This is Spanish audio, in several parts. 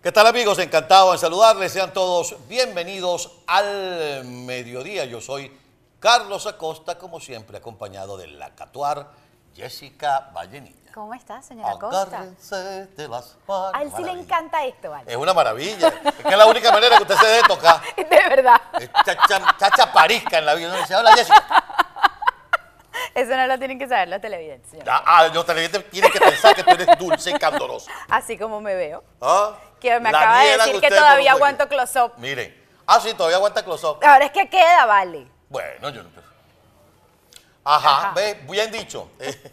¿Qué tal, amigos? Encantado en saludarles. Sean todos bienvenidos al mediodía. Yo soy Carlos Acosta, como siempre, acompañado de la Catuar, Jessica Vallenilla. ¿Cómo está, señora Acosta? Agárrense de las manos. A él sí le encanta esto, ¿vale? Es una maravilla. Es que es la única manera que usted se debe tocar. De verdad. Chacha parisca en la vida. Uno dice, hola, Jessica. Eso no lo tienen que saber los televidentes, señora. Los televidentes tienen que pensar que tú eres dulce y candorosa. Así como me veo. ¿Ah? Que me La acaba de niela decir que que usted todavía conoce. aguanto close-up. Miren. Ah, sí, todavía aguanta close-up. Ahora es que queda, vale. Bueno, yo no... Ajá, Ajá. ve, bien dicho.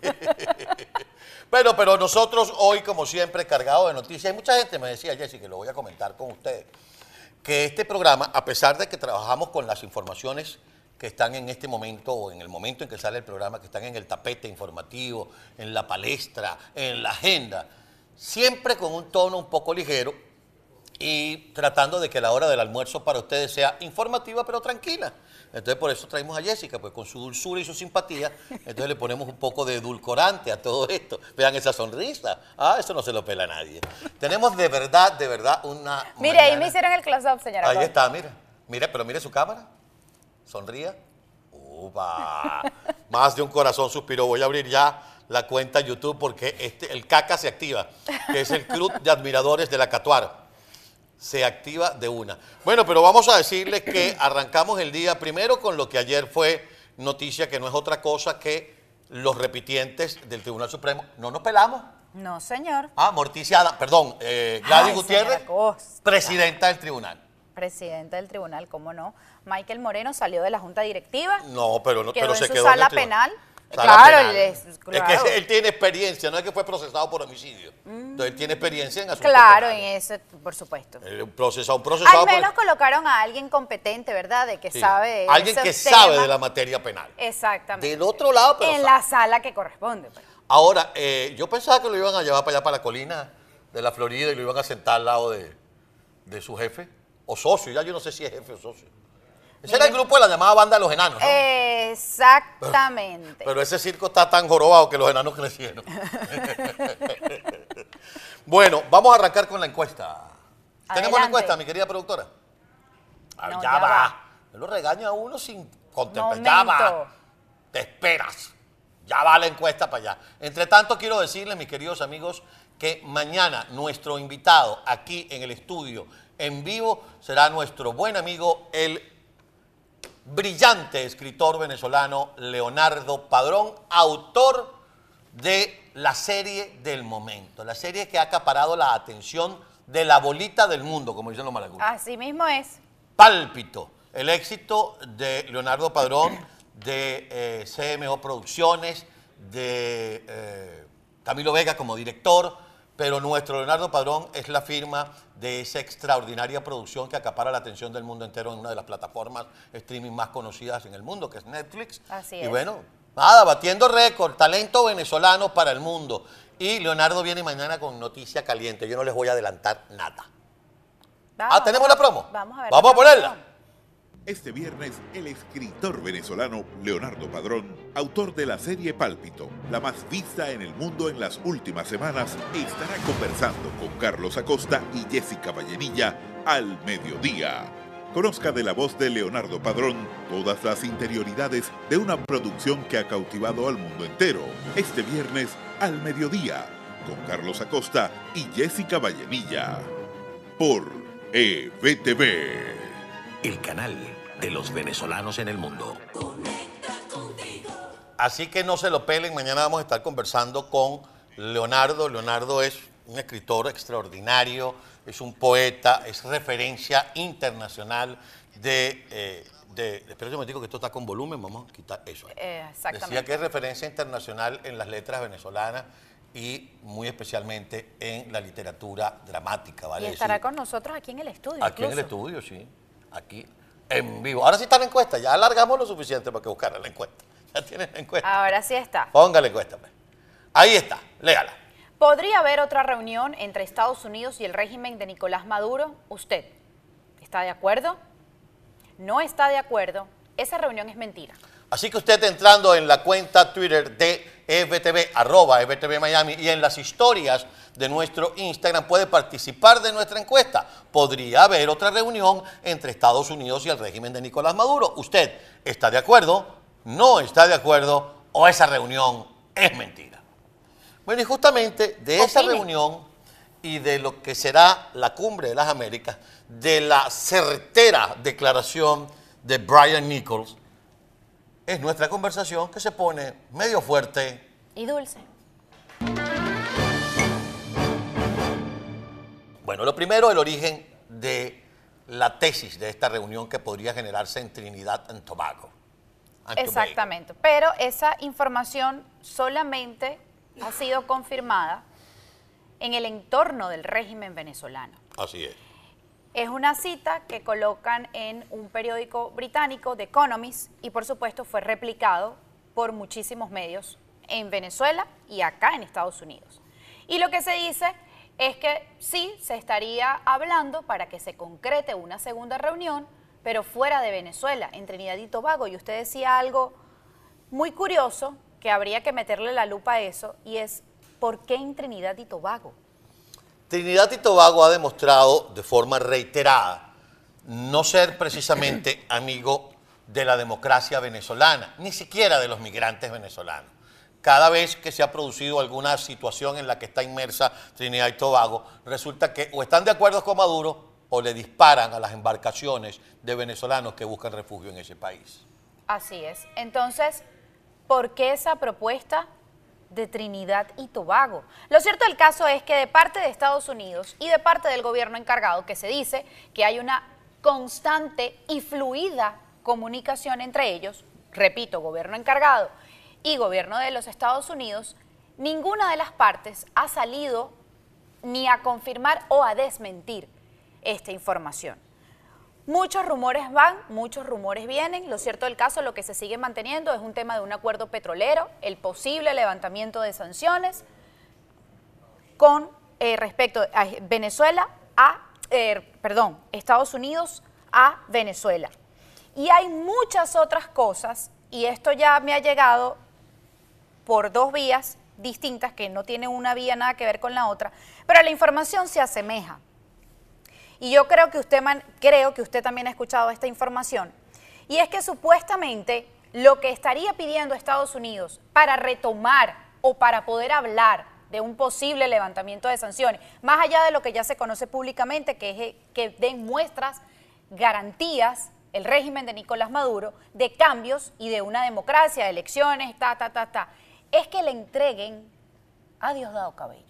Pero nosotros hoy, como siempre, cargados de noticias. Hay mucha gente me decía, Jessy, que lo voy a comentar con ustedes, que este programa, a pesar de que trabajamos con las informaciones que están en este momento o en el momento en que sale el programa, que están en el tapete informativo, en la palestra, en la agenda, siempre con un tono un poco ligero y tratando de que la hora del almuerzo para ustedes sea informativa pero tranquila. Entonces por eso traemos a Jessica, pues con su dulzura y su simpatía, entonces le ponemos un poco de edulcorante a todo esto. Vean esa sonrisa, eso no se lo pela a nadie. Tenemos de verdad una Mire, ahí mañana- me hicieron el close-up, señora Ahí Acosta. está, mire, pero mire su cámara, sonría. ¡Upa! Más de un corazón suspiró. Voy a abrir ya la cuenta YouTube porque el CACA se activa, que es el Club de Admiradores de la Catuar. Se activa de una. Bueno, pero vamos a decirles que arrancamos el día primero con lo que ayer fue noticia, que no es otra cosa que los repitientes del Tribunal Supremo. ¿No nos pelamos? No, señor. Morticia, perdón, Gladys Ay, Gutiérrez, señora Acosta. presidenta del tribunal. Presidente del tribunal, ¿cómo no? Michael Moreno salió de la junta directiva. No, pero no, Quedó pero en se su quedó en el sala tribunal. penal. Sala Claro, penal. es Es que él tiene experiencia, no es que fue procesado por homicidio. Entonces él tiene experiencia en asuntos Claro, en penales. ese, por supuesto. Un procesado Al menos colocaron a alguien competente, ¿verdad? De que sí, sabe de alguien esos que sabe temas. de la materia penal. Exactamente. Del otro lado, pero en sabe. la sala que corresponde. Pues. Ahora, yo pensaba que lo iban a llevar para allá, para la colina de la Florida, y lo iban a sentar al lado de su jefe, o socio, ya yo no sé si es jefe o socio. Ese era el grupo de la llamada Banda de los Enanos, ¿no? Exactamente. Pero ese circo está tan jorobado que los enanos crecieron. Bueno, vamos a arrancar con la encuesta. ¿Tenemos la Adelante. encuesta, mi querida productora? Ay, No, ya ya va. va. Yo lo regaño a uno sin contemplar. Momento. Ya va. Te esperas. Ya va la encuesta para allá. Entre tanto, quiero decirles, mis queridos amigos, que mañana nuestro invitado aquí en el estudio, en vivo, será nuestro buen amigo, el brillante escritor venezolano Leonardo Padrón, autor de la serie del momento, la serie que ha acaparado la atención de la bolita del mundo, como dicen los malagueños. Así mismo es. Pálpito, el éxito de Leonardo Padrón, de CMO Producciones, de Camilo Vega como director, pero nuestro Leonardo Padrón es la firma de esa extraordinaria producción que acapara la atención del mundo entero en una de las plataformas streaming más conocidas en el mundo, que es Netflix. Así y es. bueno, nada, batiendo récord, talento venezolano para el mundo. Y Leonardo viene mañana con noticia caliente, yo no les voy a adelantar nada. Vamos, ¿Tenemos la promo? Vamos a ver. Vamos a ponerla. Este viernes, el escritor venezolano Leonardo Padrón, autor de la serie Pálpito, la más vista en el mundo en las últimas semanas, estará conversando con Carlos Acosta y Jessica Vallenilla al mediodía. Conozca de la voz de Leonardo Padrón todas las interioridades de una producción que ha cautivado al mundo entero. Este viernes, al mediodía, con Carlos Acosta y Jessica Vallenilla. Por EVTV. El canal de los venezolanos en el mundo. Así que no se lo pelen, mañana vamos a estar conversando con Leonardo. Leonardo es un escritor extraordinario, es un poeta, es referencia internacional espera un momentico que esto está con volumen, vamos a quitar eso. Exactamente. Decía que es referencia internacional en las letras venezolanas y muy especialmente en la literatura dramática, ¿vale? Y estará Sí. con nosotros aquí en el estudio. Aquí en el incluso. estudio, sí. Aquí en vivo. Ahora sí está la encuesta. Ya alargamos lo suficiente para que buscaran la encuesta. Ya tienen la encuesta. Ahora sí está. Póngale encuesta, pues. Ahí está. Léala. ¿Podría haber otra reunión entre Estados Unidos y el régimen de Nicolás Maduro? ¿Usted está de acuerdo? ¿No está de acuerdo? Esa reunión es mentira. Así que usted entrando en la cuenta Twitter de EBTV, @EBTV Miami, y en las historias de nuestro Instagram puede participar de nuestra encuesta. Podría haber otra reunión entre Estados Unidos y el régimen de Nicolás Maduro. ¿Usted está de acuerdo? ¿No está de acuerdo? ¿O esa reunión es mentira? Bueno, y justamente de esa reunión y de lo que será la Cumbre de las Américas, de la certera declaración de Brian Nichols, es nuestra conversación que se pone medio fuerte y dulce. Bueno, lo primero, el origen de la tesis de esta reunión que podría generarse en Trinidad y Tobago. Exactamente, pero esa información solamente ha sido confirmada en el entorno del régimen venezolano. Así es. Es una cita que colocan en un periódico británico, The Economist, y por supuesto fue replicado por muchísimos medios en Venezuela y acá en Estados Unidos. Y lo que se dice es que sí se estaría hablando para que se concrete una segunda reunión, pero fuera de Venezuela, en Trinidad y Tobago. Y usted decía algo muy curioso que habría que meterle la lupa a eso, y es ¿por qué en Trinidad y Tobago? Trinidad y Tobago ha demostrado de forma reiterada no ser precisamente amigo de la democracia venezolana, ni siquiera de los migrantes venezolanos. Cada vez que se ha producido alguna situación en la que está inmersa Trinidad y Tobago, resulta que o están de acuerdo con Maduro o le disparan a las embarcaciones de venezolanos que buscan refugio en ese país. Así es. Entonces, ¿por qué esa propuesta de Trinidad y Tobago? Lo cierto del caso es que de parte de Estados Unidos y de parte del gobierno encargado, que se dice que hay una constante y fluida comunicación entre ellos, repito, gobierno encargado y gobierno de los Estados Unidos, ninguna de las partes ha salido ni a confirmar o a desmentir esta información. Muchos rumores van, muchos rumores vienen. Lo cierto del caso, lo que se sigue manteniendo es un tema de un acuerdo petrolero, el posible levantamiento de sanciones con respecto a Venezuela Estados Unidos a Venezuela. Y hay muchas otras cosas, y esto ya me ha llegado por dos vías distintas que no tienen una vía nada que ver con la otra, pero la información se asemeja. Y yo creo que usted también ha escuchado esta información. Y es que supuestamente lo que estaría pidiendo Estados Unidos para retomar o para poder hablar de un posible levantamiento de sanciones, más allá de lo que ya se conoce públicamente, que es que den muestras, garantías, el régimen de Nicolás Maduro, de cambios y de una democracia, de elecciones, es que le entreguen a Diosdado Cabello.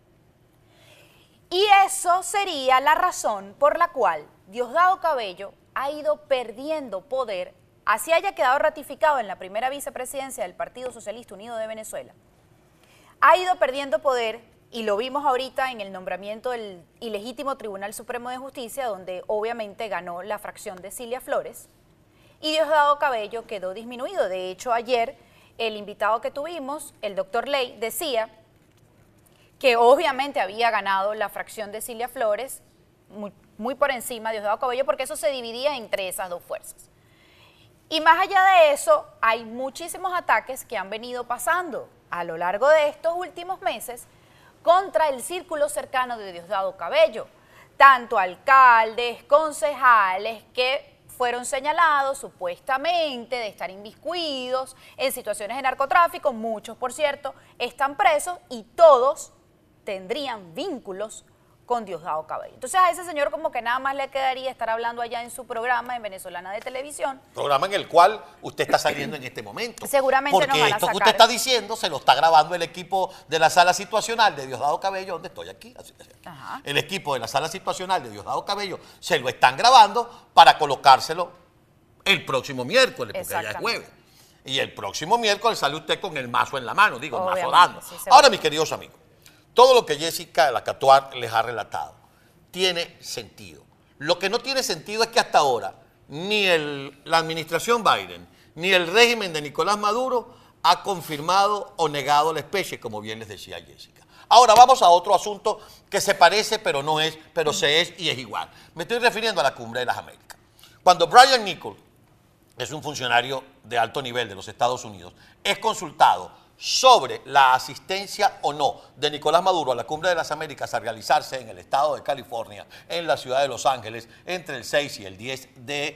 Y eso sería la razón por la cual Diosdado Cabello ha ido perdiendo poder, así haya quedado ratificado en la primera vicepresidencia del Partido Socialista Unido de Venezuela. Ha ido perdiendo poder, y lo vimos ahorita en el nombramiento del ilegítimo Tribunal Supremo de Justicia, donde obviamente ganó la fracción de Cilia Flores, y Diosdado Cabello quedó disminuido. De hecho, ayer el invitado que tuvimos, el doctor Ley, decía que obviamente había ganado la fracción de Cilia Flores, muy por encima de Diosdado Cabello, porque eso se dividía entre esas dos fuerzas. Y más allá de eso, hay muchísimos ataques que han venido pasando a lo largo de estos últimos meses contra el círculo cercano de Diosdado Cabello, tanto alcaldes, concejales que fueron señalados supuestamente de estar inmiscuidos en situaciones de narcotráfico, muchos por cierto están presos y todos tendrían vínculos con Diosdado Cabello. Entonces a ese señor como que nada más le quedaría estar hablando allá en su programa en Venezolana de Televisión. Programa en el cual usted está saliendo en este momento. Seguramente nos van a sacar. Porque esto que usted está diciendo se lo está grabando el equipo de la sala situacional de Diosdado Cabello, donde estoy aquí. Ajá. El equipo de la sala situacional de Diosdado Cabello se lo están grabando para colocárselo el próximo miércoles, porque ya es jueves. Y el próximo miércoles sale usted con el mazo en la mano, digo, el mazo dando. Sí, ahora, mis queridos amigos, todo lo que Jessica Lacatuar les ha relatado tiene sentido. Lo que no tiene sentido es que hasta ahora ni la administración Biden ni el régimen de Nicolás Maduro ha confirmado o negado la especie, como bien les decía Jessica. Ahora vamos a otro asunto que se parece, pero no es, pero se es y es igual. Me estoy refiriendo a la Cumbre de las Américas. Cuando Brian Nichols es un funcionario de alto nivel de los Estados Unidos, es consultado sobre la asistencia o no de Nicolás Maduro a la Cumbre de las Américas a realizarse en el estado de California, en la ciudad de Los Ángeles, entre el 6 y el 10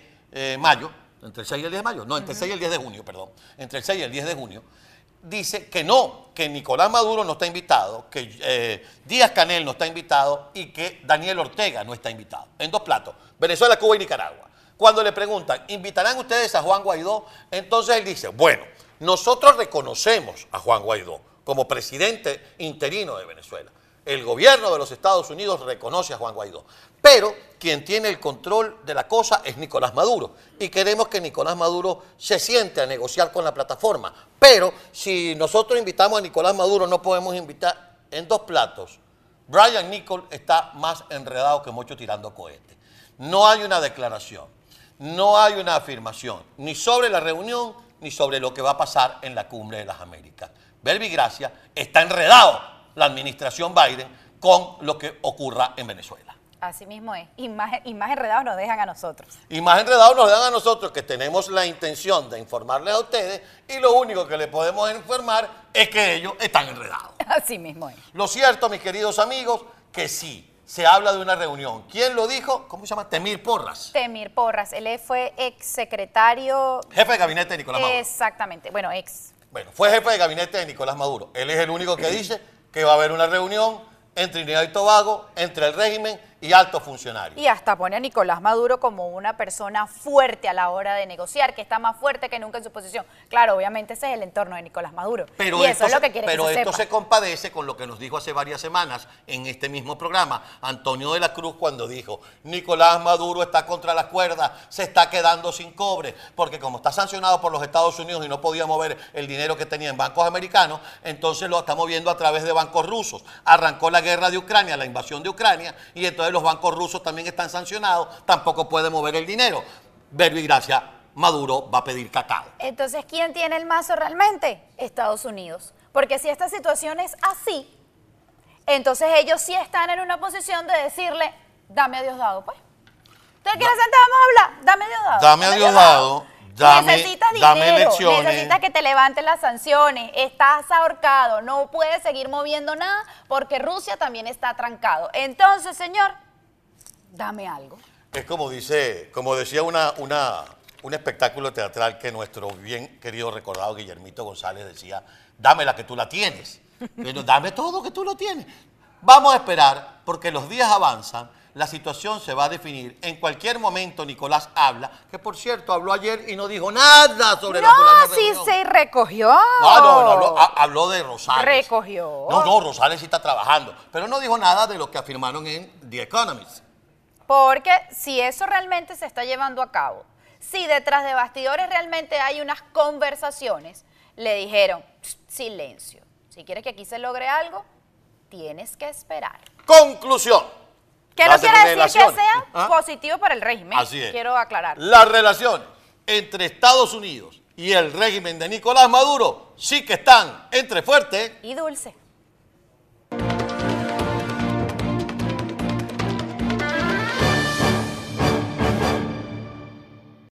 de mayo, entre el 6 y el 10 de mayo, no, entre el 6 y el 10 de junio, perdón, entre el 6 y el 10 de junio, dice que no, que Nicolás Maduro no está invitado, que Díaz Canel no está invitado y que Daniel Ortega no está invitado. En dos platos, Venezuela, Cuba y Nicaragua. Cuando le preguntan, ¿invitarán ustedes a Juan Guaidó? Entonces él dice, bueno, nosotros reconocemos a Juan Guaidó como presidente interino de Venezuela. El gobierno de los Estados Unidos reconoce a Juan Guaidó. Pero quien tiene el control de la cosa es Nicolás Maduro. Y queremos que Nicolás Maduro se siente a negociar con la plataforma. Pero si nosotros invitamos a Nicolás Maduro, no podemos invitar en dos platos. Brian Nichols está más enredado que Mocho tirando cohetes. No hay una declaración. No hay una afirmación, ni sobre la reunión, ni sobre lo que va a pasar en la Cumbre de las Américas. Verbigracia está enredado la administración Biden con lo que ocurra en Venezuela. Así mismo es. Y más enredados nos dejan a nosotros. Y más enredados nos dejan a nosotros, que tenemos la intención de informarles a ustedes, y lo único que les podemos informar es que ellos están enredados. Así mismo es. Lo cierto, mis queridos amigos, que sí. Se habla de una reunión. ¿Quién lo dijo? ¿Cómo se llama? Temir Porras. Temir Porras. Él fue exsecretario... Jefe de gabinete de Nicolás Maduro. Exactamente. Bueno, ex. Bueno, fue jefe de gabinete de Nicolás Maduro. Él es el único que dice que va a haber una reunión entre Trinidad y Tobago, entre el régimen y altos funcionarios. Y hasta pone a Nicolás Maduro como una persona fuerte a la hora de negociar, que está más fuerte que nunca en su posición. Claro, obviamente ese es el entorno de Nicolás Maduro. Pero y eso es lo que quiere que se sepa. Pero esto se compadece con lo que nos dijo hace varias semanas en este mismo programa Antonio de la Cruz, cuando dijo: Nicolás Maduro está contra las cuerdas, se está quedando sin cobre, porque como está sancionado por los Estados Unidos y no podía mover el dinero que tenía en bancos americanos, entonces lo está moviendo a través de bancos rusos. Arrancó la guerra de Ucrania, la invasión de Ucrania, y entonces los bancos rusos también están sancionados, tampoco puede mover el dinero. Verbigracia, Maduro va a pedir cacao. Entonces, ¿quién tiene el mazo realmente? Estados Unidos. Porque si esta situación es así, entonces ellos sí están en una posición de decirle, dame a Diosdado, pues. ¿Usted quiere sentar? Vamos a hablar. Dame a Diosdado. Dame a Diosdado. Necesitas dinero, elecciones. necesitas que te levanten las sanciones, estás ahorcado, no puedes seguir moviendo nada porque Rusia también está trancado. Entonces, señor, dame algo. Es como decía un espectáculo teatral que nuestro bien querido recordado Guillermito González decía: dame la que tú la tienes, pero dame todo que tú lo tienes. Vamos a esperar porque los días avanzan. La situación se va a definir. En cualquier momento Nicolás habla, que por cierto habló ayer y no dijo nada sobre la fulana reunión. No, sí se recogió. No, habló de Rosales. Recogió. No, Rosales sí está trabajando, pero no dijo nada de lo que afirmaron en The Economist. Porque si eso realmente se está llevando a cabo, si detrás de bastidores realmente hay unas conversaciones, le dijeron, silencio, si quieres que aquí se logre algo, tienes que esperar. Conclusión. Que no quiere decir que sea ¿Ah? positivo para el régimen. Así es. Quiero aclarar. Las relaciones entre Estados Unidos y el régimen de Nicolás Maduro sí que están entre fuerte Y dulce.